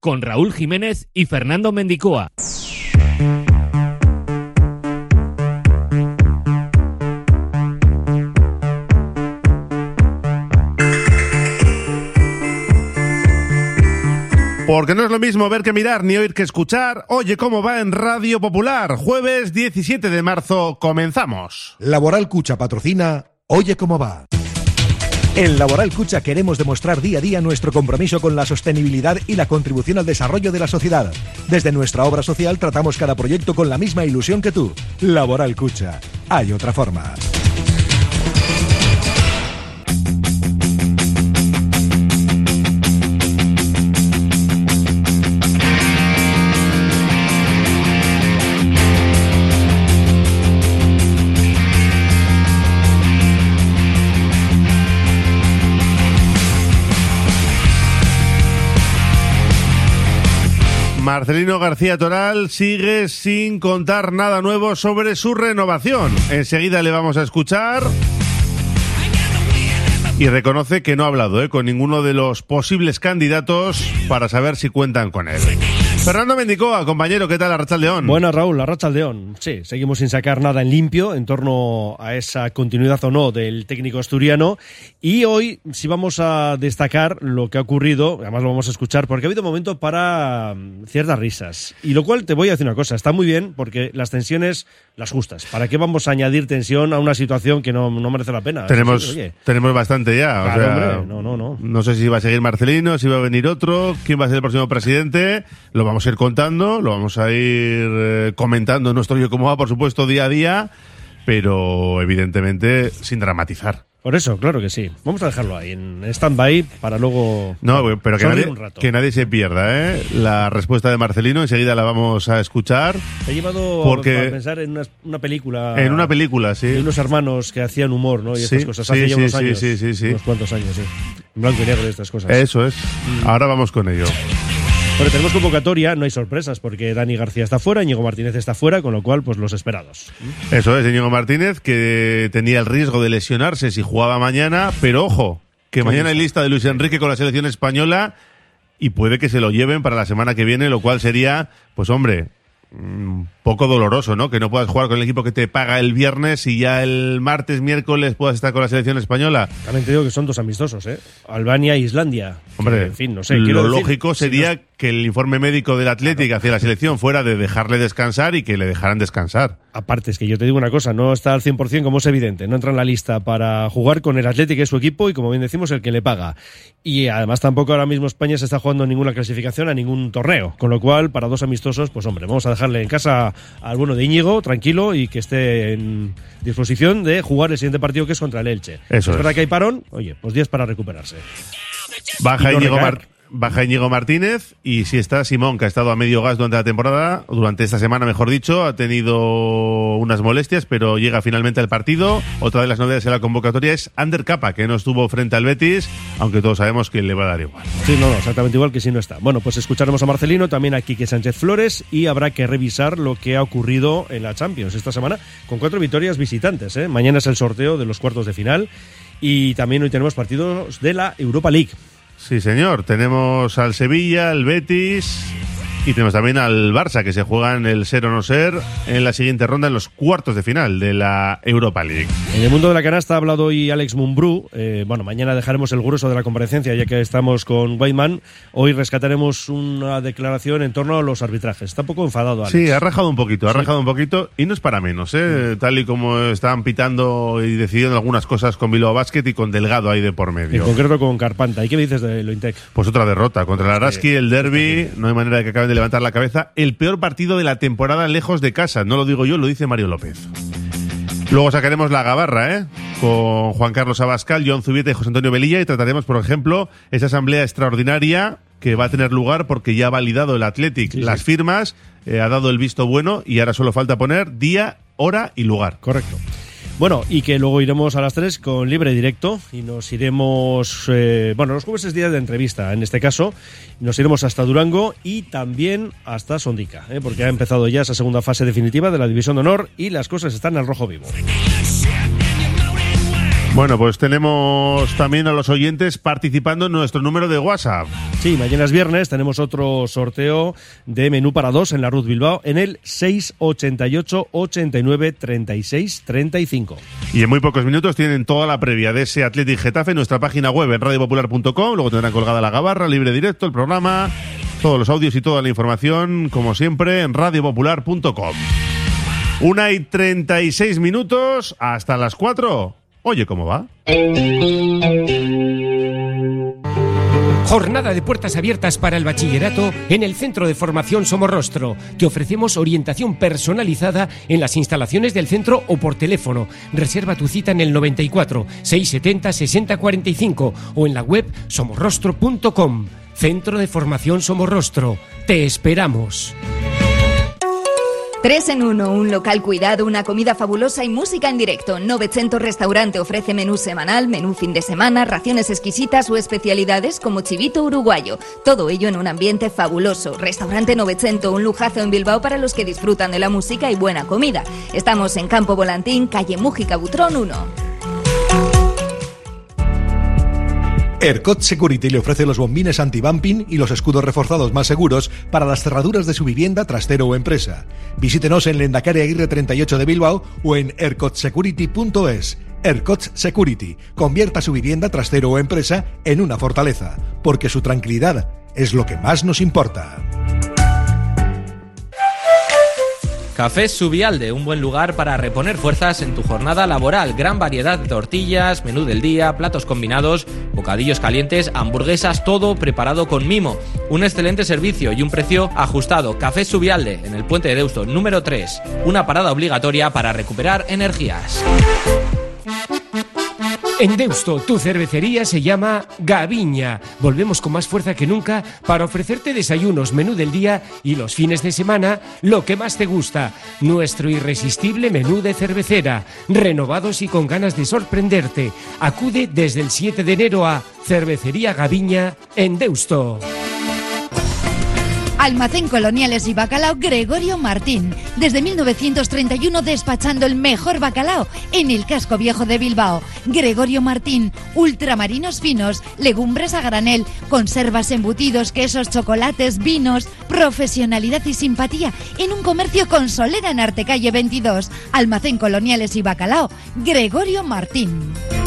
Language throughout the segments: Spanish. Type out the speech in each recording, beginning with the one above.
con Raúl Jiménez y Fernando Mendicoa. Porque no es lo mismo ver que mirar ni oír que escuchar. Oye cómo va en Radio Popular. Jueves 17 de marzo, comenzamos. Laboral Cucha patrocina Oye cómo va. En Laboral Cucha queremos demostrar día a día nuestro compromiso con la sostenibilidad y la contribución al desarrollo de la sociedad. Desde nuestra obra social tratamos cada proyecto con la misma ilusión que tú. Laboral Cucha. Hay otra forma. Marcelino García Toral sigue sin contar nada nuevo sobre su renovación. Enseguida le vamos a escuchar. Y reconoce que no ha hablado con ninguno de los posibles candidatos para saber si cuentan con él. Fernando Mendicoa, compañero, ¿qué tal? Arratsaldeón. Buenas, Raúl, Arratsaldeón. Sí, seguimos sin sacar nada en limpio en torno a esa continuidad o no del técnico asturiano. Y hoy sí vamos a destacar lo que ha ocurrido, además lo vamos a escuchar, porque ha habido momento para ciertas risas. Y lo cual te voy a decir una cosa, está muy bien porque las tensiones, las justas. ¿Para qué vamos a añadir tensión a una situación que no merece la pena? Tenemos bastante ya. Claro, o sea, hombre, no sé si va a seguir Marcelino, si va a venir otro, quién va a ser el próximo presidente. Lo vamos a ir contando, lo vamos a ir comentando en nuestro Yo Cómo Va, por supuesto, día a día, pero evidentemente sin dramatizar. Por eso, claro que sí. Vamos a dejarlo ahí en stand-by para luego... No, pero que nadie se pierda, la respuesta de Marcelino, enseguida la vamos a escuchar. Te he llevado a pensar en una película... En una película, sí. De unos hermanos que hacían humor, ¿no? Y estas cosas. Hace ya unos años. Sí. Unos cuantos años, sí. En blanco y negro y estas cosas. Eso es. Ahora vamos con ello. Bueno, tenemos convocatoria, no hay sorpresas, porque Dani García está fuera, Íñigo Martínez está fuera, con lo cual, pues los esperados. Eso es, Íñigo Martínez, que tenía el riesgo de lesionarse si jugaba mañana, pero ojo, que mañana hay lista de Luis Enrique con la selección española y puede que se lo lleven para la semana que viene, lo cual sería, pues hombre, poco doloroso, ¿no? Que no puedas jugar con el equipo que te paga el viernes y ya el martes, miércoles puedas estar con la selección española. También te digo que son dos amistosos, Albania e Islandia. Hombre, que, en fin, no sé. Lo lógico sería que el informe médico del Athletic hacia la selección fuera de dejarle descansar y que le dejaran descansar. Aparte, es que yo te digo una cosa, no está al 100% como es evidente, no entra en la lista para jugar con el Athletic, que es su equipo, y como bien decimos, el que le paga. Y además tampoco ahora mismo España se está jugando ninguna clasificación a ningún torneo, con lo cual, para dos amistosos, pues hombre, vamos a dejarle en casa al bueno de Íñigo, tranquilo, y que esté en disposición de jugar el siguiente partido, que es contra el Elche. Eso es verdad que hay parón, oye, pues días para recuperarse. Baja Íñigo Martínez y si está Simón, que ha estado a medio gas durante la temporada, durante esta semana mejor dicho, ha tenido unas molestias, pero llega finalmente al partido. Otra de las novedades en la convocatoria es Ander Capa, que no estuvo frente al Betis, aunque todos sabemos que le va a dar igual. Sí, no, exactamente igual que si no está. Bueno, pues escucharemos a Marcelino, también a Quique Sánchez Flores, y habrá que revisar lo que ha ocurrido en la Champions esta semana, con 4 victorias visitantes, Mañana es el sorteo de los cuartos de final y también hoy tenemos partidos de la Europa League. Sí, señor. Tenemos al Sevilla, al Betis y tenemos también al Barça, que se juegan el ser o no ser en la siguiente ronda en los cuartos de final de la Europa League. En el mundo de la canasta ha hablado hoy Alex Mumbrú. Mañana dejaremos el grueso de la comparecencia ya que estamos con Weidman. Hoy rescataremos una declaración en torno a los arbitrajes. Está un poco enfadado Alex. Sí, ha rajado un poquito y no es para menos, tal y como estaban pitando y decidiendo algunas cosas con Bilbao Basket y con Delgado ahí de por medio. En concreto con Carpanta. ¿Y qué me dices de Lointec? Pues otra derrota contra el Araski, el derbi, no hay manera de que acaben de levantar la cabeza. El peor partido de la temporada lejos de casa, no lo digo yo, lo dice Mario López. Luego sacaremos la gabarra, con Juan Carlos Abascal, Joan Zubieta y José Antonio Velilla, y trataremos, por ejemplo, esa asamblea extraordinaria que va a tener lugar porque ya ha validado el Athletic las firmas, ha dado el visto bueno y ahora solo falta poner día, hora y lugar. Correcto. Bueno, y que luego iremos a las 3 con libre directo y nos iremos, los jueves es día de entrevista, en este caso, nos iremos hasta Durango y también hasta Sondica, porque ha empezado ya esa segunda fase definitiva de la División de Honor y las cosas están al rojo vivo. Bueno, pues tenemos también a los oyentes participando en nuestro número de WhatsApp. Sí, mañana es viernes, tenemos otro sorteo de menú para dos en la Ruth Bilbao en el 688 89 36 35. Y en muy pocos minutos tienen toda la previa de ese Athletic Getafe en nuestra página web en radiopopular.com. Luego tendrán colgada la gabarra, libre directo, el programa, todos los audios y toda la información, como siempre, en radiopopular.com. 1:36, hasta las 4. Oye, ¿cómo va? Jornada de puertas abiertas para el bachillerato en el Centro de Formación Somorrostro. Te ofrecemos orientación personalizada en las instalaciones del centro o por teléfono. Reserva tu cita en el 94 670 60 45 o en la web somorrostro.com. Centro de Formación Somorrostro. Te esperamos. 3 en 1, un local cuidado, una comida fabulosa y música en directo. 900 Restaurante ofrece menú semanal, menú fin de semana, raciones exquisitas o especialidades como chivito uruguayo. Todo ello en un ambiente fabuloso. Restaurante 900, un lujazo en Bilbao para los que disfrutan de la música y buena comida. Estamos en Campo Volantín, calle Mújica Butrón 1. ERCOT Security le ofrece los bombines anti-bumping y los escudos reforzados más seguros para las cerraduras de su vivienda, trastero o empresa. Visítenos en Lehendakari Aguirre 38 de Bilbao o en ercotsecurity.es. ERCOT Security. Convierta su vivienda, trastero o empresa en una fortaleza, porque su tranquilidad es lo que más nos importa. Cafés Subialde, un buen lugar para reponer fuerzas en tu jornada laboral. Gran variedad de tortillas, menú del día, platos combinados, bocadillos calientes, hamburguesas, todo preparado con mimo. Un excelente servicio y un precio ajustado. Cafés Subialde, en el Puente de Deusto, número 3. Una parada obligatoria para recuperar energías. En Deusto, tu cervecería se llama Gaviña. Volvemos con más fuerza que nunca para ofrecerte desayunos, menú del día y los fines de semana, lo que más te gusta. Nuestro irresistible menú de cervecera, renovados y con ganas de sorprenderte. Acude desde el 7 de enero a Cervecería Gaviña en Deusto. Almacén Coloniales y Bacalao Gregorio Martín. Desde 1931 despachando el mejor bacalao en el casco viejo de Bilbao. Gregorio Martín, ultramarinos finos, legumbres a granel, conservas, embutidos, quesos, chocolates, vinos, profesionalidad y simpatía en un comercio con solera en Artecalle 22. Almacén Coloniales y Bacalao Gregorio Martín.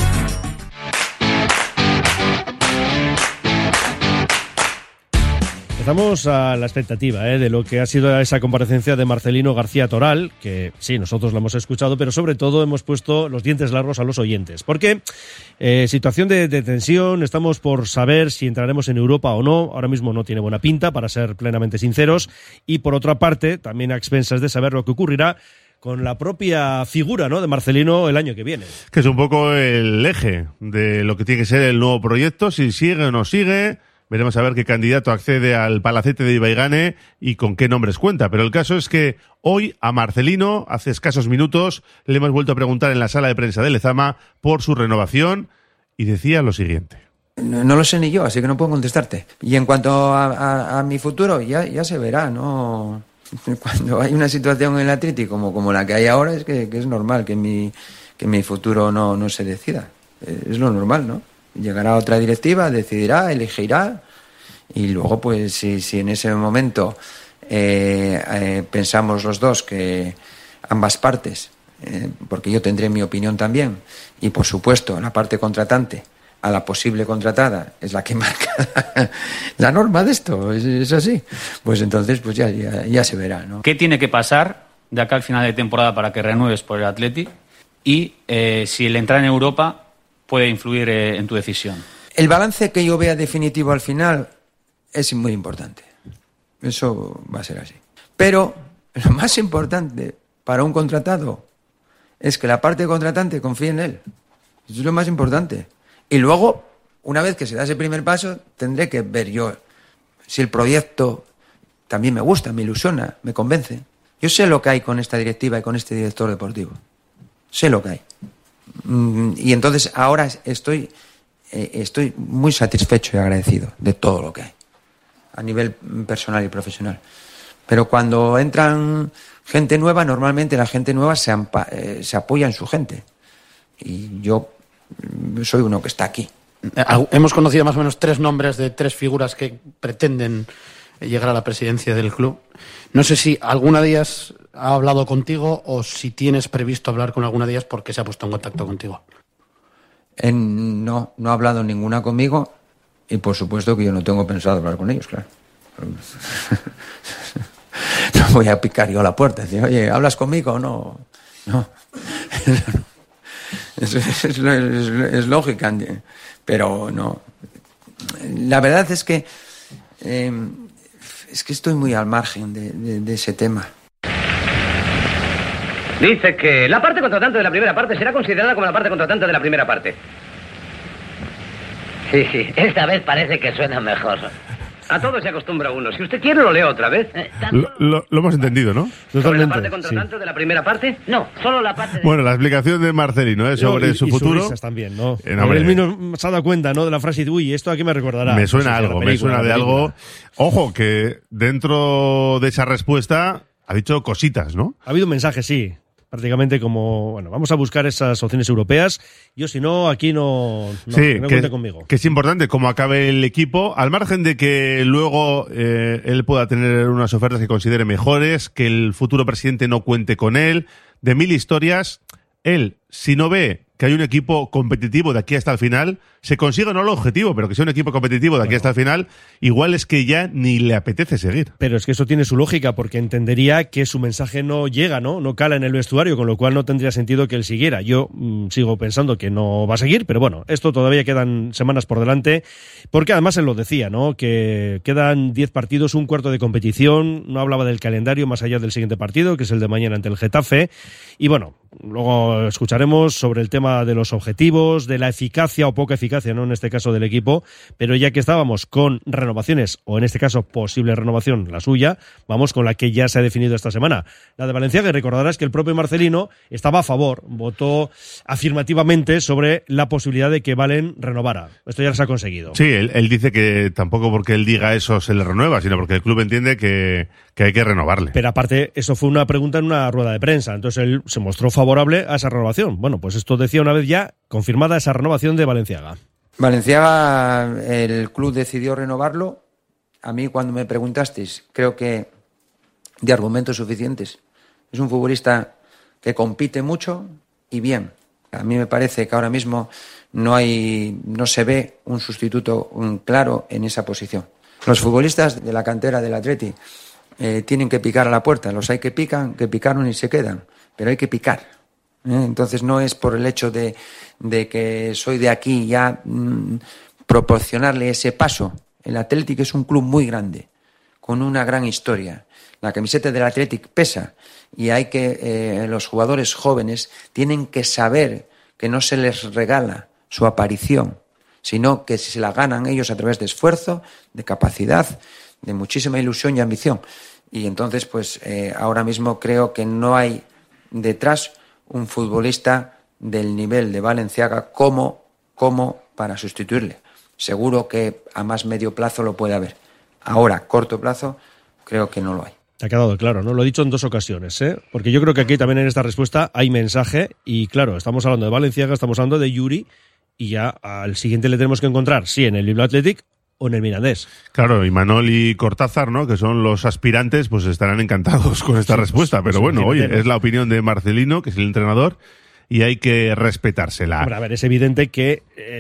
Estamos a la expectativa de lo que ha sido esa comparecencia de Marcelino García Toral, que sí, nosotros la hemos escuchado, pero sobre todo hemos puesto los dientes largos a los oyentes. Porque situación de tensión, estamos por saber si entraremos en Europa o no. Ahora mismo no tiene buena pinta, para ser plenamente sinceros. Y por otra parte, también a expensas de saber lo que ocurrirá con la propia figura, ¿no?, de Marcelino el año que viene. Que es un poco el eje de lo que tiene que ser el nuevo proyecto, si sigue o no sigue. Veremos a ver qué candidato accede al palacete de Ibaigane y con qué nombres cuenta. Pero el caso es que hoy a Marcelino, hace escasos minutos, le hemos vuelto a preguntar en la sala de prensa de Lezama por su renovación y decía lo siguiente. No lo sé ni yo, así que no puedo contestarte. Y en cuanto a mi futuro, ya se verá, ¿no? Cuando hay una situación en el Athletic como la que hay ahora, es que es normal que mi futuro no se decida. Es lo normal, ¿no? Llegará otra directiva, decidirá, elegirá y luego pues si en ese momento pensamos los dos que ambas partes, porque yo tendré mi opinión también y por supuesto la parte contratante a la posible contratada es la que marca la norma de esto, es así, pues entonces pues ya se verá, ¿no? ¿Qué tiene que pasar de acá al final de temporada para que renueves por el Athletic? Y si el entrar en Europa puede influir en tu decisión. El balance que yo vea definitivo al final es muy importante. Eso va a ser así. Pero lo más importante para un contratado es que la parte contratante confíe en él. Eso es lo más importante. Y luego, una vez que se da ese primer paso, tendré que ver yo si el proyecto también me gusta, me ilusiona, me convence. Yo sé lo que hay con esta directiva y con este director deportivo. Sé lo que hay. Y entonces ahora estoy muy satisfecho y agradecido de todo lo que hay a nivel personal y profesional. Pero cuando entran gente nueva, normalmente la gente nueva se apoya en su gente y yo soy uno que está aquí. Hemos conocido más o menos 3 nombres de 3 figuras que pretenden llegar a la presidencia del club. No sé si alguna de ellas ha hablado contigo o si tienes previsto hablar con alguna de ellas porque se ha puesto en contacto contigo. No ha hablado ninguna conmigo y por supuesto que yo no tengo pensado hablar con ellos, claro. No voy a picar yo a la puerta y decir, oye, ¿hablas conmigo o no? No. Es lógica, pero no. La verdad es que estoy muy al margen de ese tema. Dice que la parte contratante de la primera parte será considerada como la parte contratante de la primera parte. Sí, esta vez parece que suena mejor. A todo se acostumbra uno. Si usted quiere, lo leo otra vez. Lo hemos entendido, ¿no? ¿Sobre la parte contratante de la primera parte? No, solo la parte de... Bueno, la explicación de Marcelino sobre su futuro. Sus también, ¿no? Él mismo se ha dado cuenta, ¿no? De la frase de, uy, ¿esto a qué me recordará? Me suena algo, me suena de algo. Ojo, que dentro de esa respuesta ha dicho cositas, ¿no? Ha habido un mensaje, sí. Prácticamente como, bueno, vamos a buscar esas opciones europeas. Yo, si no, aquí no cuente conmigo. Que es importante cómo acabe el equipo, al margen de que luego él pueda tener unas ofertas que considere mejores, que el futuro presidente no cuente con él, de 1000 historias. Él, si no ve que hay un equipo competitivo de aquí hasta el final, se consigue no el objetivo, pero que sea un equipo competitivo de aquí hasta el final, igual es que ya ni le apetece seguir. Pero es que eso tiene su lógica, porque entendería que su mensaje no llega, no cala en el vestuario, con lo cual no tendría sentido que él siguiera. Yo sigo pensando que no va a seguir, pero bueno, esto todavía quedan semanas por delante, porque además él lo decía, ¿no? Que quedan 10 partidos, un cuarto de competición, no hablaba del calendario más allá del siguiente partido, que es el de mañana ante el Getafe, y bueno, luego escucharemos sobre el tema de los objetivos, de la eficacia o poca eficacia, ¿no? En este caso del equipo, pero ya que estábamos con renovaciones, o en este caso posible renovación, la suya, vamos con la que ya se ha definido esta semana. La de Balenciaga, y recordarás que el propio Marcelino estaba a favor, votó afirmativamente sobre la posibilidad de que Valen renovara. Esto ya se ha conseguido. Sí, él dice que tampoco porque él diga eso se le renueva, sino porque el club entiende que hay que renovarle. Pero aparte, eso fue una pregunta en una rueda de prensa, entonces él se mostró favorable a esa renovación. Bueno, pues esto decía una vez ya confirmada esa renovación de Balenciaga. Balenciaga, el club decidió renovarlo. A mí, cuando me preguntasteis, creo que de argumentos suficientes. Es un futbolista que compite mucho y bien. A mí me parece que ahora mismo no se ve un sustituto claro en esa posición. Los futbolistas de la cantera del Atleti tienen que picar a la puerta. Los hay que picaron y se quedan, pero hay que picar. Entonces no es por el hecho de que soy de aquí ya proporcionarle ese paso. El Athletic es un club muy grande, con una gran historia. La camiseta del Athletic pesa y hay que los jugadores jóvenes tienen que saber que no se les regala su aparición, sino que si se la ganan ellos a través de esfuerzo, de capacidad, de muchísima ilusión y ambición. Y entonces, pues ahora mismo creo que no hay detrás un futbolista del nivel de Balenciaga como para sustituirle. Seguro que a más medio plazo lo puede haber. Ahora, corto plazo, creo que no lo hay. Ha quedado claro, ¿no? Lo he dicho en 2 ocasiones, ¿eh? Porque yo creo que aquí también en esta respuesta hay mensaje y claro, estamos hablando de Balenciaga, estamos hablando de Yuri y ya al siguiente le tenemos que encontrar, sí, en el Bilbao Athletic o en el Mirandés. Claro, y Manol y Cortázar, ¿no? Que son los aspirantes, pues estarán encantados con esta respuesta. Pero bueno, oye, es la opinión de Marcelino, que es el entrenador, y hay que respetársela. Hombre, a ver, es evidente que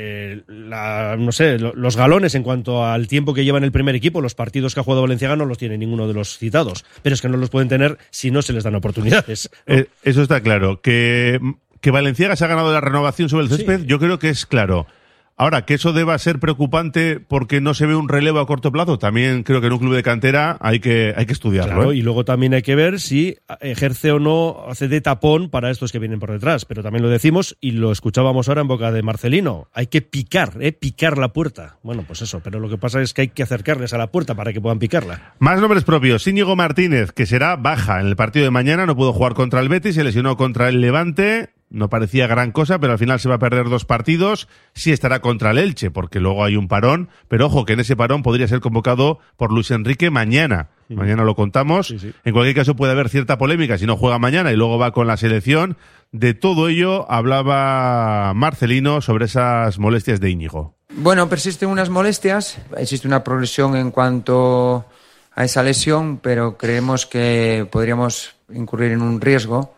los galones en cuanto al tiempo que lleva en el primer equipo, los partidos que ha jugado Balenciaga no los tiene ninguno de los citados, pero es que no los pueden tener si no se les dan oportunidades, ¿no? Eso está claro. Que Balenciaga se ha ganado la renovación sobre el césped, sí. Yo creo que es claro. Ahora, que eso deba ser preocupante porque no se ve un relevo a corto plazo, también creo que en un club de cantera hay que estudiarlo. Claro, y luego también hay que ver si ejerce o no, hace de tapón para estos que vienen por detrás. Pero también lo decimos y lo escuchábamos ahora en boca de Marcelino. Hay que picar la puerta. Bueno, pues eso, pero lo que pasa es que hay que acercarles a la puerta para que puedan picarla. Más nombres propios. Íñigo Martínez, que será baja en el partido de mañana, no pudo jugar contra el Betis, se lesionó contra el Levante. No parecía gran cosa, pero al final se va a perder 2 partidos. Sí estará contra el Elche, porque luego hay un parón. Pero ojo, que en ese parón podría ser convocado por Luis Enrique mañana. Mañana lo contamos. Sí. En cualquier caso puede haber cierta polémica si no juega mañana y luego va con la selección. De todo ello hablaba Marcelino sobre esas molestias de Íñigo. Bueno, persisten unas molestias, existe una progresión en cuanto a esa lesión, pero creemos que podríamos incurrir en un riesgo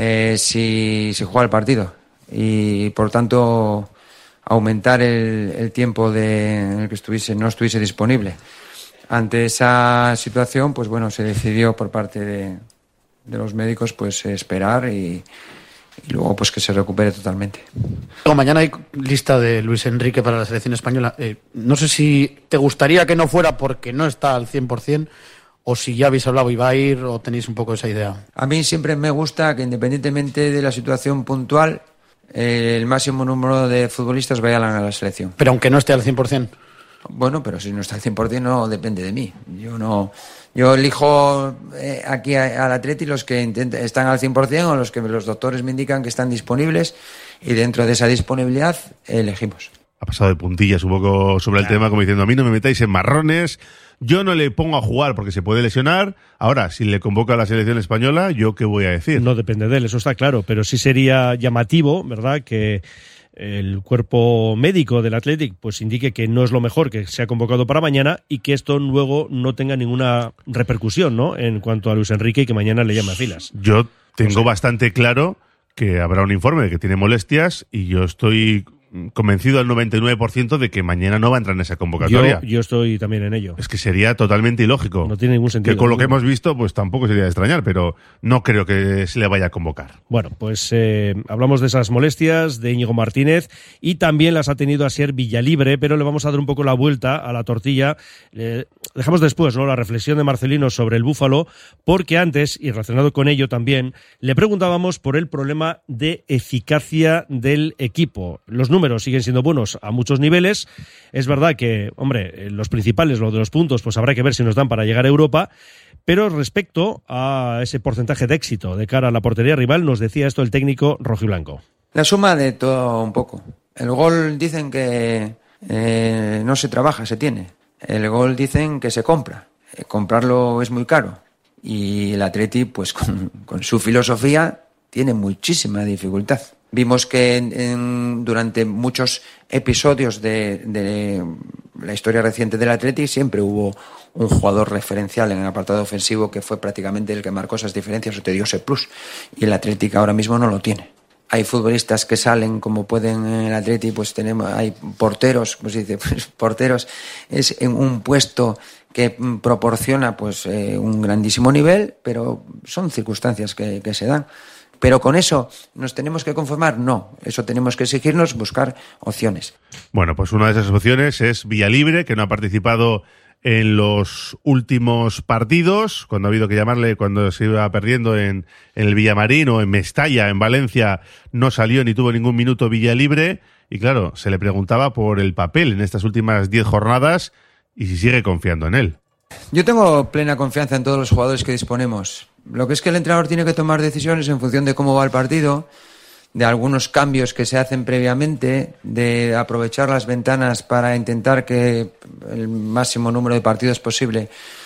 si se juega el partido y por tanto aumentar el tiempo en el que no estuviese disponible. Ante esa situación, pues bueno, se decidió por parte de los médicos pues esperar y luego pues que se recupere totalmente. Mañana hay lista de Luis Enrique para la selección española. No sé si te gustaría que no fuera porque no está al 100%, o si ya habéis hablado y va a ir, o tenéis un poco esa idea. A mí siempre me gusta que, independientemente de la situación puntual, el máximo número de futbolistas vayan a la selección. Pero aunque no esté al 100%. Bueno, pero si no está al 100% no depende de mí. Yo elijo aquí al Atleti los que están al 100% o los que los doctores me indican que están disponibles, y dentro de esa disponibilidad elegimos. Ha pasado de puntillas un poco sobre el tema, como diciendo, a mí no me metáis en marrones, yo no le pongo a jugar porque se puede lesionar. Ahora, si le convoca a la selección española, ¿yo qué voy a decir? No depende de él, eso está claro, pero sí sería llamativo, ¿verdad?, que el cuerpo médico del Athletic pues indique que no es lo mejor que se ha convocado para mañana y que esto luego no tenga ninguna repercusión, ¿no?, en cuanto a Luis Enrique y que mañana le llame a filas. Yo tengo bastante claro que habrá un informe de que tiene molestias y yo estoy convencido al 99% de que mañana no va a entrar en esa convocatoria. Yo estoy también en ello. Es que sería totalmente ilógico. No tiene ningún sentido. Que con lo que hemos visto, pues tampoco sería de extrañar, pero no creo que se le vaya a convocar. Bueno, pues hablamos de esas molestias de Íñigo Martínez y también las ha tenido Asier Villalibre, pero le vamos a dar un poco la vuelta a la tortilla. Dejamos después, ¿no?, la reflexión de Marcelino sobre el Búfalo, porque antes, y relacionado con ello también, le preguntábamos por el problema de eficacia del equipo. Los números siguen siendo buenos a muchos niveles. Es verdad que, hombre, los principales, lo de los puntos, pues habrá que ver si nos dan para llegar a Europa. Pero respecto a ese porcentaje de éxito de cara a la portería rival, nos decía esto el técnico rojiblanco. La suma de todo un poco. El gol dicen que no se trabaja, se tiene. El gol dicen que se compra. Comprarlo es muy caro. Y el Atleti, pues con su filosofía, tiene muchísima dificultad. Vimos que durante muchos episodios de la historia reciente del Atleti siempre hubo un jugador referencial en el apartado ofensivo que fue prácticamente el que marcó esas diferencias o te dio ese plus. Y el Atleti ahora mismo no lo tiene. Hay futbolistas que salen como pueden en el Atleti, pues hay porteros, pues dice, pues porteros es en un puesto que proporciona pues un grandísimo nivel, pero son circunstancias que se dan. Pero con eso nos tenemos que conformar, no. Eso tenemos que exigirnos, buscar opciones. Bueno, pues una de esas opciones es Villalibre, que no ha participado en los últimos partidos, cuando ha habido que llamarle, cuando se iba perdiendo en el Villamarín o en Mestalla, en Valencia, no salió ni tuvo ningún minuto Villalibre. Y claro, se le preguntaba por el papel en estas últimas 10 jornadas y si sigue confiando en él. Yo tengo plena confianza en todos los jugadores que disponemos. Lo que es que el entrenador tiene que tomar decisiones en función de cómo va el partido, de algunos cambios que se hacen previamente, de aprovechar las ventanas para intentar que el máximo número de partidos posible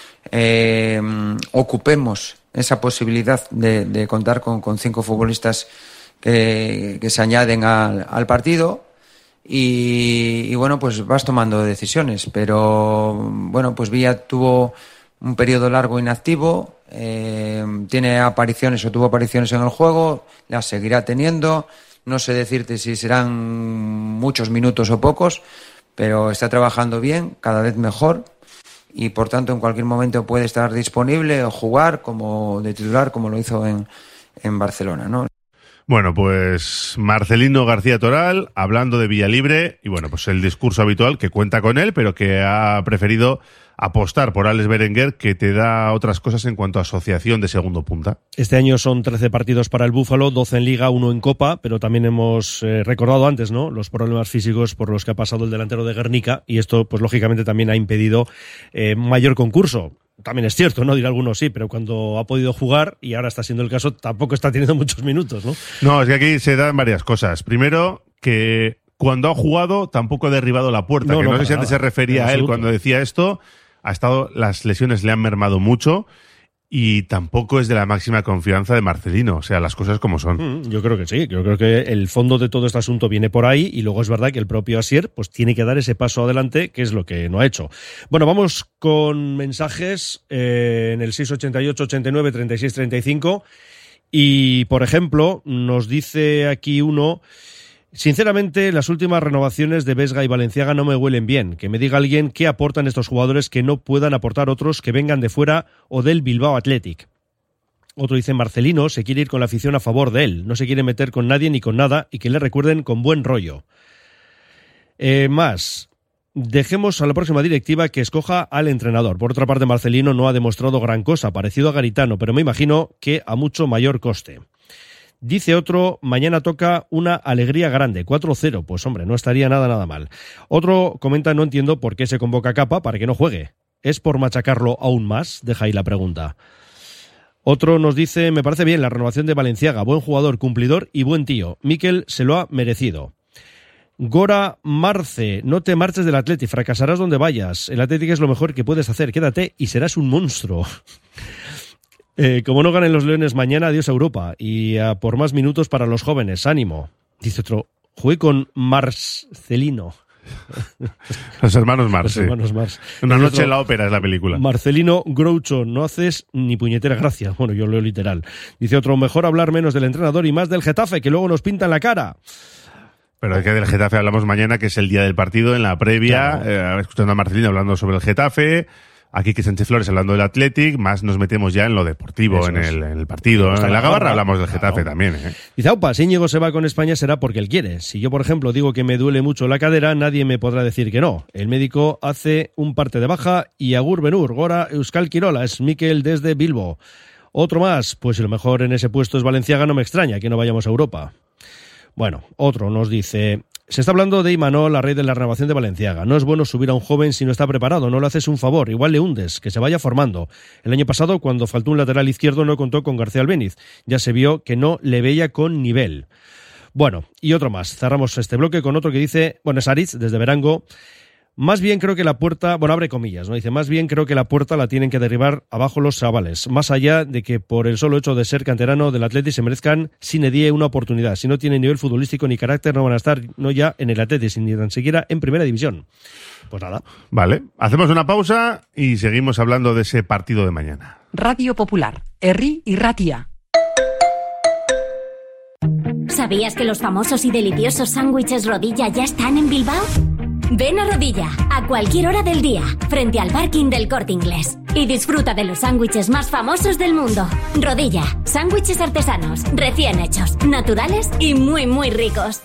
ocupemos esa posibilidad de contar con 5 futbolistas que se añaden al partido. Y bueno, pues vas tomando decisiones, pero bueno, pues Villa tuvo un periodo largo inactivo, tiene apariciones o tuvo apariciones en el juego, las seguirá teniendo, no sé decirte si serán muchos minutos o pocos, pero está trabajando bien, cada vez mejor, y por tanto en cualquier momento puede estar disponible o jugar como de titular, como lo hizo en Barcelona, ¿no? Bueno, pues Marcelino García Toral hablando de Villalibre y bueno, pues el discurso habitual que cuenta con él, pero que ha preferido apostar por Alex Berenguer, que te da otras cosas en cuanto a asociación de segundo punta. Este año son 13 partidos para el Búfalo, 12 en Liga, 1 en Copa, pero también hemos recordado antes, ¿no?, los problemas físicos por los que ha pasado el delantero de Guernica, y esto pues lógicamente también ha impedido mayor concurso. También es cierto, ¿no?, dirá algunos sí, pero cuando ha podido jugar, y ahora está siendo el caso, tampoco está teniendo muchos minutos, ¿no? No, es que aquí se dan varias cosas. Primero, que cuando ha jugado tampoco ha derribado la puerta, que no sé si antes se refería a él cuando decía esto. las lesiones le han mermado mucho y tampoco es de la máxima confianza de Marcelino, o sea, las cosas como son. Yo creo que sí, yo creo que el fondo de todo este asunto viene por ahí y luego es verdad que el propio Asier pues tiene que dar ese paso adelante, que es lo que no ha hecho. Bueno, vamos con mensajes en el 688 89 36 35 y, por ejemplo, nos dice aquí uno: sinceramente, las últimas renovaciones de Vesga y Valenciaga no me huelen bien. Que me diga alguien qué aportan estos jugadores que no puedan aportar otros que vengan de fuera o del Bilbao Athletic. Otro dice: Marcelino se quiere ir con la afición a favor de él. No se quiere meter con nadie ni con nada y que le recuerden con buen rollo. Más. Dejemos a la próxima directiva que escoja al entrenador. Por otra parte, Marcelino no ha demostrado gran cosa, parecido a Garitano, pero me imagino que a mucho mayor coste. Dice otro: mañana toca una alegría grande, 4-0. Pues hombre, no estaría nada mal. Otro comenta: no entiendo por qué se convoca a Capa para que no juegue. ¿Es por machacarlo aún más? Deja ahí la pregunta. Otro nos dice: me parece bien la renovación de Valenciaga, buen jugador, cumplidor y buen tío. Mikel se lo ha merecido. Gora Marce: no te marches del Atleti, fracasarás donde vayas. El Atleti es lo mejor que puedes hacer, quédate y serás un monstruo. Como no ganen los Leones mañana, adiós a Europa y a por más minutos para los jóvenes, ánimo. Dice otro: jugué con Marcelino. Los hermanos Mars. Los hermanos Mars. Una noche en la ópera es la película. Marcelino Groucho: no haces ni puñetera gracia. Bueno, yo leo literal. Dice otro: mejor hablar menos del entrenador y más del Getafe, que luego nos pintan la cara. Pero es que del Getafe hablamos mañana, que es el día del partido, en la previa, claro. Escuchando a Marcelino hablando sobre el Getafe, aquí que Sánchez Flores hablando del Athletic, más nos metemos ya en lo deportivo, en el partido. En la Gabarra hablamos del Getafe también. Dice Aupa: si Íñigo se va con España será porque él quiere. Si yo, por ejemplo, digo que me duele mucho la cadera, nadie me podrá decir que no. El médico hace un parte de baja y agur benur, gora Euskal Kirola, es Mikel desde Bilbo. Otro más: pues si lo mejor en ese puesto es Valenciaga, no me extraña que no vayamos a Europa. Bueno, otro nos dice: se está hablando de Imanol a raíz de la renovación de Valenciaga. No es bueno subir a un joven si no está preparado, no le haces un favor, igual le hundes, que se vaya formando. El año pasado, cuando faltó un lateral izquierdo, no contó con García Albéniz. Ya se vio que no le veía con nivel. Bueno, y otro más. Cerramos este bloque con otro que dice, bueno, es Aritz, desde Verango: más bien creo que la puerta, bueno, abre comillas, ¿no? Dice: más bien creo que la puerta la tienen que derribar abajo los chavales, más allá de que por el solo hecho de ser canterano del Atleti se merezcan sine die una oportunidad. Si no tienen nivel futbolístico ni carácter, no van a estar no ya en el Atleti, ni tan siquiera en primera división. Pues nada. Vale, hacemos una pausa y seguimos hablando de ese partido de mañana. Radio Popular, Herri y Ratia. ¿Sabías que los famosos y deliciosos sándwiches Rodilla ya están en Bilbao? Ven a Rodilla, a cualquier hora del día, frente al parking del Corte Inglés, y disfruta de los sándwiches más famosos del mundo. Rodilla, sándwiches artesanos, recién hechos, naturales y muy ricos.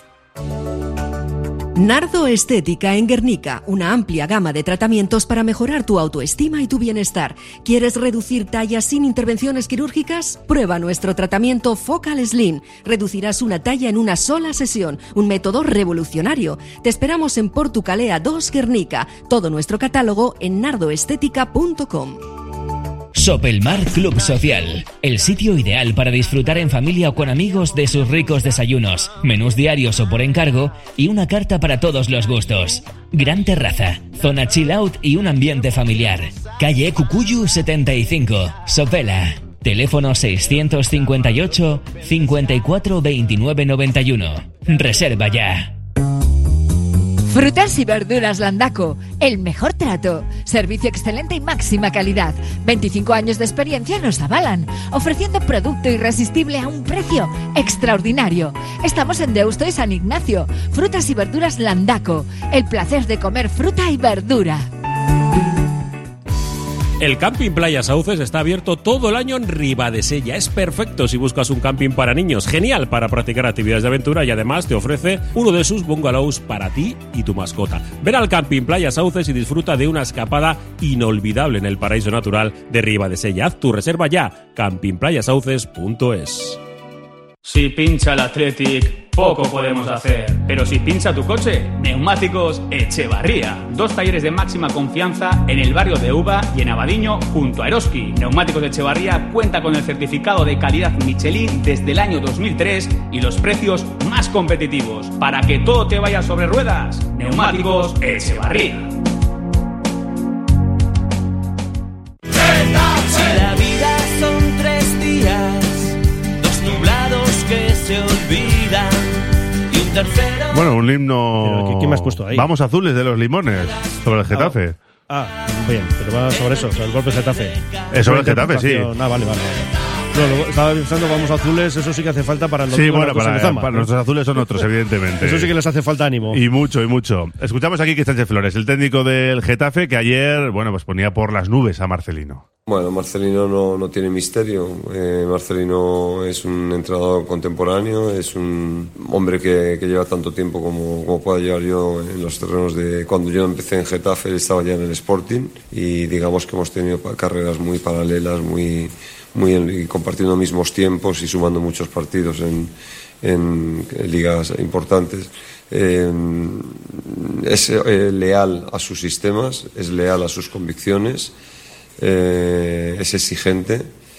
Nardo Estética en Guernica, una amplia gama de tratamientos para mejorar tu autoestima y tu bienestar. ¿Quieres reducir tallas sin intervenciones quirúrgicas? Prueba nuestro tratamiento Focal Slim. Reducirás una talla en una sola sesión, un método revolucionario. Te esperamos en Portucalea 2 Guernica. Todo nuestro catálogo en nardoestética.com. Sopelmar Club Social, el sitio ideal para disfrutar en familia o con amigos de sus ricos desayunos, menús diarios o por encargo y una carta para todos los gustos. Gran terraza, zona chill out y un ambiente familiar. Calle Cucuyu 75, Sopela. Teléfono 658 54 29 91. Reserva ya. Frutas y verduras Landaco, el mejor trato, servicio excelente y máxima calidad. 25 años de experiencia nos avalan, ofreciendo producto irresistible a un precio extraordinario. Estamos en Deusto y San Ignacio. Frutas y verduras Landaco, el placer de comer fruta y verdura. El Camping Playa Sauces está abierto todo el año en Ribadesella. Es perfecto si buscas un camping para niños, genial para practicar actividades de aventura y además te ofrece uno de sus bungalows para ti y tu mascota. Ven al Camping Playa Sauces y disfruta de una escapada inolvidable en el paraíso natural de Ribadesella. Haz tu reserva ya, campingplayasauces.es. Si pincha el Athletic, poco podemos hacer. Pero si pincha tu coche, Neumáticos Echevarría. 2 talleres de máxima confianza en el barrio de Uva y en Abadiño, junto a Eroski. Neumáticos Echevarría cuenta con el certificado de calidad Michelin desde el año 2003 y los precios más competitivos. Para que todo te vaya sobre ruedas, Neumáticos Echevarría. Bueno, un himno... ¿Qué me has puesto ahí? Vamos azules de los Limones, sobre el Getafe. Bien, pero va sobre eso, sobre el golpe Getafe. Es sobre el Getafe, sí. Vale. No, estaba pensando, vamos azules, eso sí que hace falta para el domingo. Sí, bueno, para nuestros azules son otros, evidentemente. Eso sí que les hace falta ánimo. Y mucho. Escuchamos aquí que Sánchez Flores, el técnico del Getafe, que ayer, bueno, pues ponía por las nubes a Marcelino. Bueno, Marcelino no tiene misterio. Marcelino es un entrenador contemporáneo, es un hombre que lleva tanto tiempo como pueda llevar yo en los terrenos de... Cuando yo empecé en Getafe, él estaba ya en el Sporting y digamos que hemos tenido carreras muy paralelas, muy y compartiendo mismos tiempos y sumando muchos partidos en ligas importantes. Es leal a sus sistemas, es leal a sus convicciones, es exigente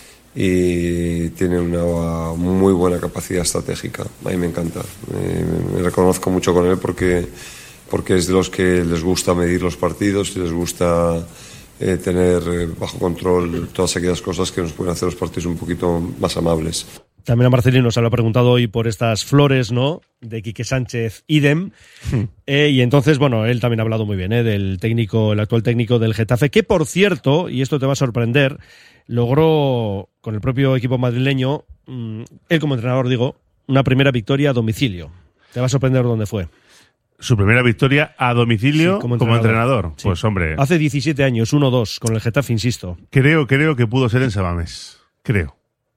y tiene una muy buena capacidad estratégica. A mí me encanta. Me reconozco mucho con él porque es de los que les gusta medir los partidos y les gusta tener bajo control todas aquellas cosas que nos pueden hacer los partidos un poquito más amables. También a Marcelino se lo ha preguntado hoy por estas flores, ¿no?, de Quique Sánchez idem. Y entonces, bueno, él también ha hablado muy bien del técnico, el actual técnico del Getafe, que por cierto, y esto te va a sorprender, logró con el propio equipo madrileño, él como entrenador, digo, una primera victoria a domicilio. Te va a sorprender dónde fue. Su primera victoria a domicilio, sí, como entrenador. Sí. Pues hombre. Hace 17 años, 1-2, con el Getafe, insisto. Creo que pudo ser en Samamés. Creo.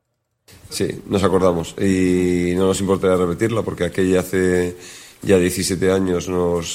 Sí, nos acordamos. Y no nos importaría repetirla porque aquella hace ya 17 años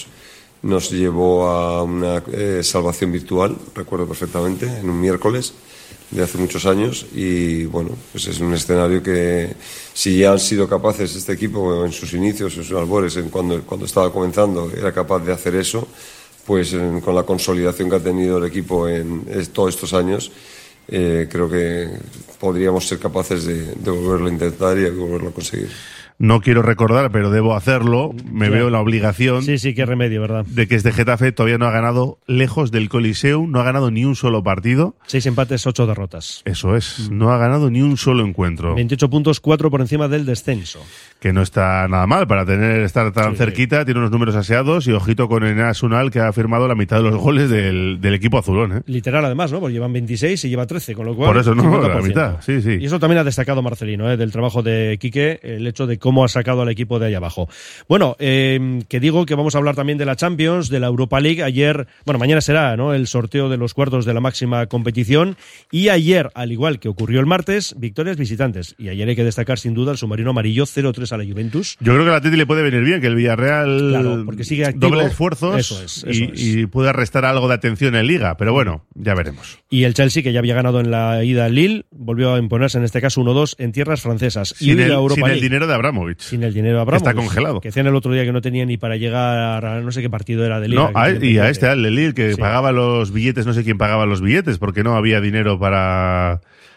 nos llevó a una salvación virtual, recuerdo perfectamente, en un miércoles de hace muchos años. Y bueno, pues es un escenario que si ya han sido capaces este equipo en sus inicios, en sus albores, cuando estaba comenzando, era capaz de hacer eso, pues con la consolidación que ha tenido el equipo en todos estos años, creo que podríamos ser capaces de volverlo a intentar y de volverlo a conseguir. No quiero recordar, pero debo hacerlo. Me veo la obligación. Sí, qué remedio, ¿verdad? De que este Getafe todavía no ha ganado lejos del Coliseum, no ha ganado ni un solo partido. 6 empates, 8 derrotas. Eso es, no ha ganado ni un solo encuentro. 28 puntos, 4 por encima del descenso. Que no está nada mal para estar tan cerquita, tiene unos números aseados y ojito con Enas Unal, que ha firmado la mitad de los goles del equipo azulón, ¿eh? Literal, además, ¿no? Porque llevan 26 y lleva 13, con lo cual... Por eso no, 50%. La mitad, sí. Y eso también ha destacado Marcelino, del trabajo de Quique, el hecho de cómo ha sacado al equipo de ahí abajo. Bueno, que digo que vamos a hablar también de la Champions, de la Europa League. Ayer, mañana será, ¿no?, el sorteo de los cuartos de la máxima competición. Y ayer, al igual que ocurrió el martes, victorias visitantes. Y ayer hay que destacar sin duda el submarino amarillo 0-3 a la Juventus. Yo creo que al Atleti le puede venir bien que el Villarreal, claro, porque sigue activo, doble esfuerzos, eso es. Y pueda restar algo de atención en Liga, pero bueno, ya veremos. Y el Chelsea, que ya había ganado en la ida al Lille, volvió a imponerse en este caso 1-2 en tierras francesas. Sin el dinero de Abramovich. Sin el dinero de Abramovich. Está congelado. Que decían el otro día que no tenía ni para llegar a no sé qué partido era de Lille. No, al Lille, que pagaba los billetes, no sé quién pagaba los billetes, porque no había dinero para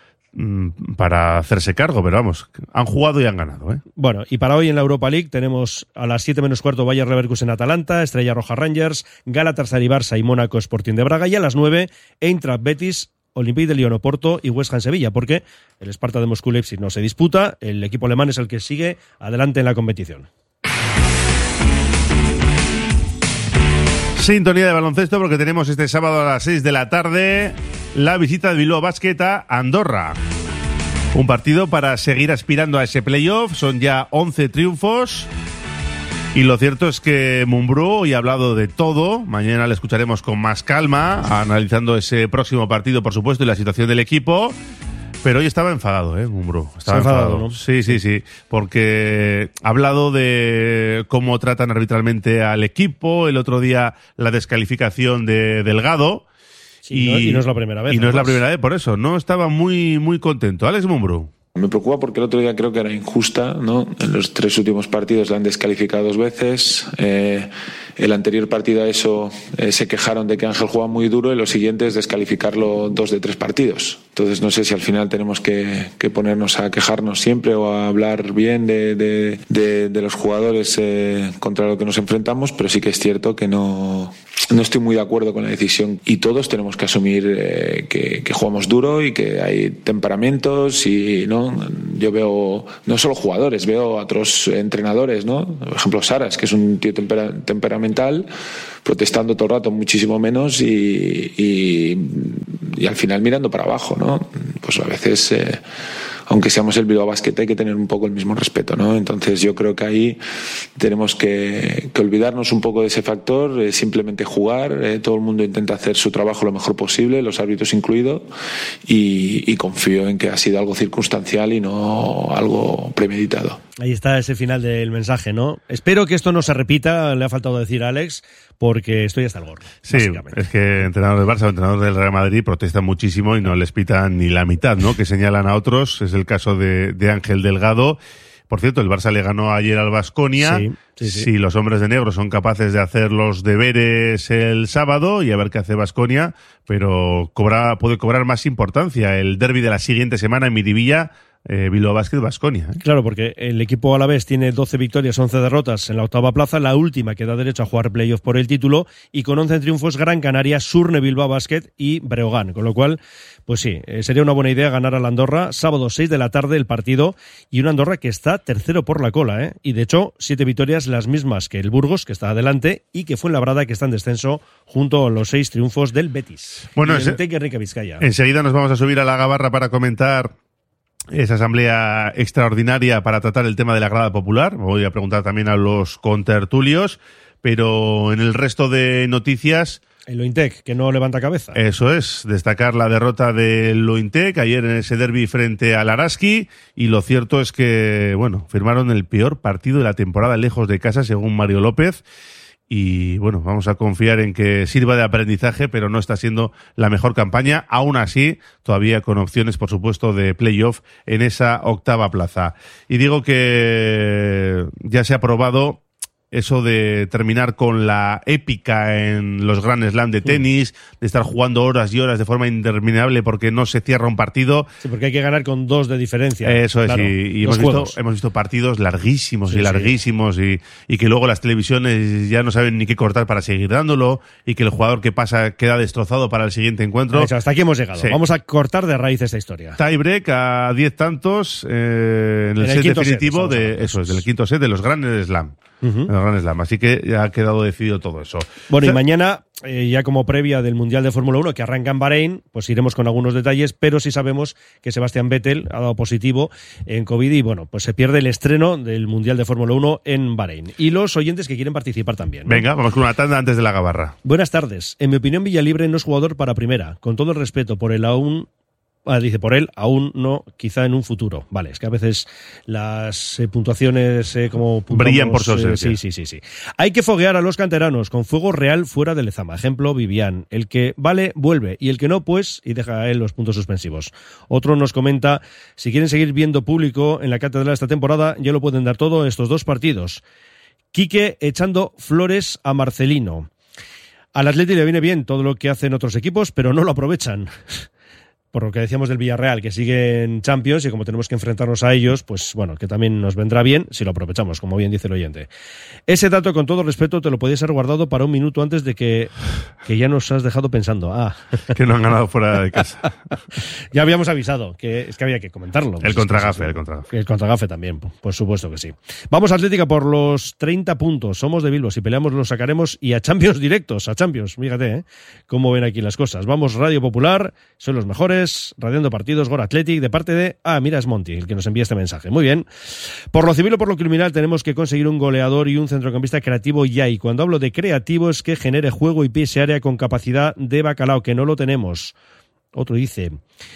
hacerse cargo, pero vamos, han jugado y han ganado, ¿eh? Bueno, y para hoy en la Europa League tenemos a las 7:15 Bayer Leverkusen Atalanta, Estrella Roja Rangers, Galatasaray Barça y Mónaco Sporting de Braga, y a las 9 Eintracht Betis, Olympique de Lyon Oporto y West Ham Sevilla, porque el Sparta de Moscú Leipzig no se disputa, el equipo alemán es el que sigue adelante en la competición. Sintonía de baloncesto, porque tenemos este sábado a las 6 de la tarde la visita de Bilbao Basket a Andorra. Un partido para seguir aspirando a ese playoff. Son ya 11 triunfos. Y lo cierto es que Mumbrú hoy ha hablado de todo. Mañana le escucharemos con más calma, analizando ese próximo partido, por supuesto, y la situación del equipo. Pero hoy estaba enfadado, Mumbrú. Estaba enfadado, ¿no? Sí. Porque ha hablado de cómo tratan arbitralmente al equipo. El otro día la descalificación de Delgado. Sí, y no es la primera vez. Y no es la primera vez, por eso. No estaba muy, muy contento. Alex Mumbrú. Me preocupa porque el otro día creo que era injusta, ¿no? En los 3 últimos partidos la han descalificado 2 veces. El anterior partido a eso se quejaron de que Ángel juega muy duro y los siguientes descalificarlo 2 de 3 partidos. Entonces no sé si al final tenemos que ponernos a quejarnos siempre o a hablar bien de los jugadores contra lo que nos enfrentamos, pero sí que es cierto que no no estoy muy de acuerdo con la decisión, y todos tenemos que asumir que jugamos duro y que hay temperamentos, y no, yo veo no solo jugadores, veo a otros entrenadores, ¿no? Por ejemplo, Saras, que es un tío temperamental, protestando todo el rato, muchísimo menos, y al final mirando para abajo, ¿no? Pues a veces aunque seamos el Bilbao Basket, hay que tener un poco el mismo respeto, ¿no? Entonces yo creo que ahí tenemos que olvidarnos un poco de ese factor, simplemente jugar, todo el mundo intenta hacer su trabajo lo mejor posible, los árbitros incluidos, y confío en que ha sido algo circunstancial y no algo premeditado. Ahí está ese final del mensaje, ¿no? Espero que esto no se repita, le ha faltado decir a Alex, porque estoy hasta el gorro. Sí, es que entrenador del Barça o entrenador del Real Madrid protestan muchísimo y no les pitan ni la mitad, ¿no? Que señalan a otros. Es el caso de Ángel Delgado. Por cierto, el Barça le ganó ayer al Baskonia. Sí. Si los hombres de negro son capaces de hacer los deberes el sábado, y a ver qué hace Baskonia, pero puede cobrar más importancia el derbi de la siguiente semana en Miribilla, Bilbao Basket Baskonia. Claro, porque el equipo alavés tiene 12 victorias, 11 derrotas en la octava plaza, la última que da derecho a jugar playoff por el título, y con 11 triunfos Gran Canaria, Surne Bilbao Basket y Breogán, con lo cual, pues sí, sería una buena idea ganar al Andorra, sábado 6 de la tarde el partido, y un Andorra que está tercero por la cola, y de hecho 7 victorias, las mismas que el Burgos, que está adelante, y que Fuenlabrada, que está en descenso, junto a los 6 triunfos del Betis. Bueno, enseguida nos vamos a subir a la Gabarra para comentar esa asamblea extraordinaria para tratar el tema de la grada popular. Voy a preguntar también a los contertulios, pero en el resto de noticias, el Lointec, que no levanta cabeza. Eso es, destacar la derrota del Lointec ayer en ese derbi frente al Araski, y lo cierto es que, bueno, firmaron el peor partido de la temporada lejos de casa, según Mario López. Y bueno, vamos a confiar en que sirva de aprendizaje, pero no está siendo la mejor campaña. Aún así, todavía con opciones, por supuesto, de playoff en esa octava plaza. Y digo que ya se ha probado eso de terminar con la épica en los Grand Slam de tenis, de estar jugando horas y horas de forma interminable porque no se cierra un partido. Sí, porque hay que ganar con 2 de diferencia. Eso es, claro, y hemos visto partidos larguísimos y que luego las televisiones ya no saben ni qué cortar para seguir dándolo, y que el jugador que pasa queda destrozado para el siguiente encuentro. Hasta aquí hemos llegado. Sí. Vamos a cortar de raíz esta historia. Tiebreak a 10 tantos en el set definitivo del quinto set de los Grand Slam. Gran Slam, así que ya ha quedado decidido todo eso. Bueno, y mañana, ya como previa del Mundial de Fórmula 1, que arranca en Bahrein, pues iremos con algunos detalles, pero sí sabemos que Sebastián Vettel ha dado positivo en COVID y, bueno, pues se pierde el estreno del Mundial de Fórmula 1 en Bahrein. Y los oyentes que quieren participar también, ¿no? Venga, vamos con una tanda antes de la Gabarra. Buenas tardes. En mi opinión, Villalibre no es jugador para primera. Con todo el respeto por el aún... dice, por él, aún no, quizá en un futuro. Vale, es que a veces las puntuaciones como brillan por su ausencia. Sí. Hay que foguear a los canteranos con fuego real fuera de Lezama. Ejemplo, Vivian. El que vale, vuelve. Y el que no, pues, y deja a él los puntos suspensivos. Otro nos comenta, si quieren seguir viendo público en la cátedra esta temporada, ya lo pueden dar todo estos 2 partidos. Quique echando flores a Marcelino. Al Atleti le viene bien todo lo que hacen otros equipos, pero no lo aprovechan. Por lo que decíamos del Villarreal, que sigue en Champions, y como tenemos que enfrentarnos a ellos, pues bueno, que también nos vendrá bien si lo aprovechamos, como bien dice el oyente. Ese dato, con todo respeto, te lo podías haber guardado para un minuto antes de que ya nos has dejado pensando. Que no han ganado fuera de casa. Ya habíamos avisado, que es que había que comentarlo. El contragafe. El contragafe también, por supuesto que sí. Vamos a Atlética por los 30 puntos. Somos de Bilbao, si peleamos los sacaremos, y a Champions directos, fíjate, cómo ven aquí las cosas. Vamos, Radio Popular, son los mejores. Radiando partidos, Gor Athletic, de parte de... mira, es Monty el que nos envía este mensaje. Muy bien. Por lo civil o por lo criminal tenemos que conseguir un goleador y un centrocampista creativo ya. Y cuando hablo de creativo es que genere juego y pise área con capacidad de bacalao, que no lo tenemos. Otro dice...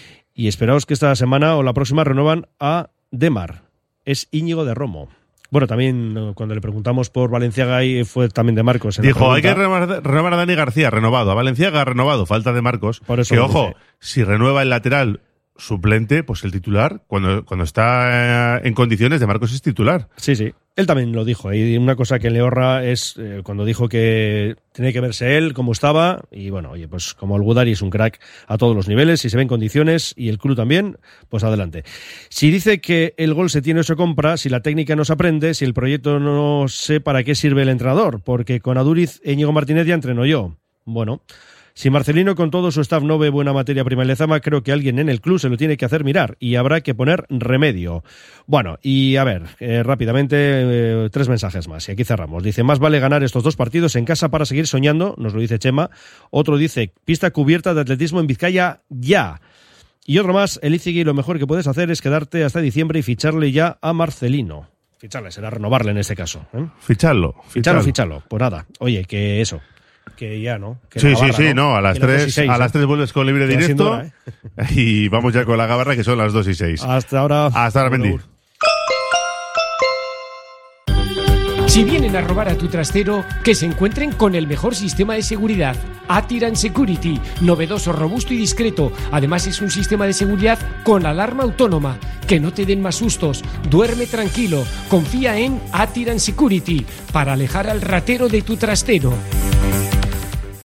Y esperaos que esta semana o la próxima renuevan a Demar. Es Íñigo de Romo. Bueno, también cuando le preguntamos por Valenciaga y fue también de Marcos. Dijo, hay que renovar a Dani García, renovado. A Valenciaga, renovado. Falta de Marcos. Por eso que, ojo, si renueva el lateral suplente, pues el titular, cuando está en condiciones de Marcos es titular. Sí, sí. Él también lo dijo. Y una cosa que le honra es cuando dijo que tenía que verse él, cómo estaba. Y bueno, oye, pues como Algudari es un crack a todos los niveles, si se ve en condiciones y el club también, pues adelante. Si dice que el gol se tiene o se compra, si la técnica no se aprende, si el proyecto no sé para qué sirve el entrenador, porque con Aduriz e Íñigo Martínez ya entreno yo. Bueno, si Marcelino con todo su staff no ve buena materia prima en Lezama, creo que alguien en el club se lo tiene que hacer mirar y habrá que poner remedio. Bueno, y a ver, rápidamente, 3 mensajes más y aquí cerramos. Dice, más vale ganar estos 2 partidos en casa para seguir soñando, nos lo dice Chema. Otro dice, pista cubierta de atletismo en Vizcaya ya. Y otro más, el Izigui, lo mejor que puedes hacer es quedarte hasta diciembre y ficharle ya a Marcelino. Ficharle, será renovarle en este caso. Ficharlo. Pues nada, oye, que eso... Que ya, ¿no? Que sí, Gabarra, sí, ¿no? no, a las 3 vuelves con libre directo hora, y vamos ya con la Gabarra, que son las 2:06. Hasta ahora. Mendy. Si vienen a robar a tu trastero, que se encuentren con el mejor sistema de seguridad. Atiran Security, novedoso, robusto y discreto. Además es un sistema de seguridad con alarma autónoma. Que no te den más sustos. Duerme tranquilo. Confía en Atiran Security para alejar al ratero de tu trastero.